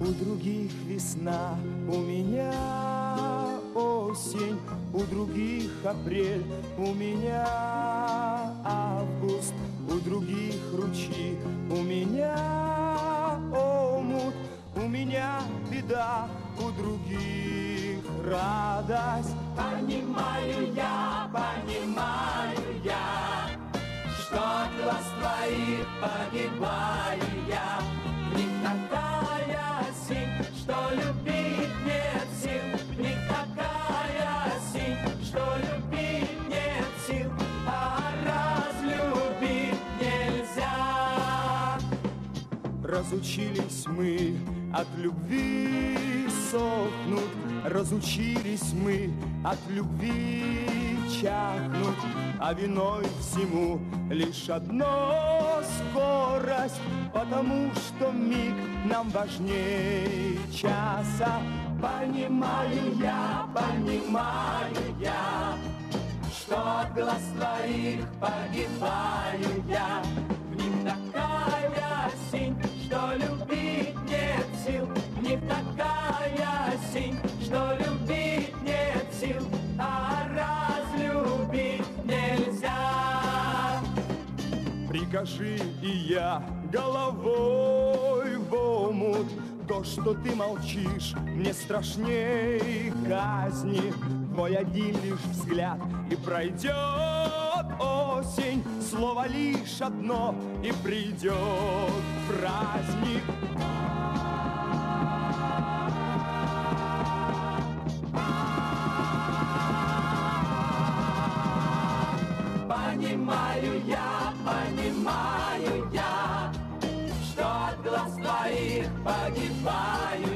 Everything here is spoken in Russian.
у других весна, у меня осень, у других апрель, у меня август, у других ручьи, у меня омут, у меня беда, у других радость. Понимаю я, что от глаз твоих погибаю я. В них такая синь, что любить нет сил. В них такая синь, что любить нет сил. А разлюбить нельзя. Разучились мы от любви сохнуть, разучились мы от любви чахнуть, а виной всему лишь одно скорость, потому что миг нам важней часа. Понимаю я, что от глаз твоих погибаю я. В них такая синь, что любить нет сил. В них такая синь, что любить нет сил. А разлюбить нельзя. Прикажи, и я головой в омут. То, что ты молчишь, мне страшней казни. Твой один лишь взгляд, и пройдет осень. Слово лишь одно, и придет праздник. Понимаю я, что от глаз твоих погибаю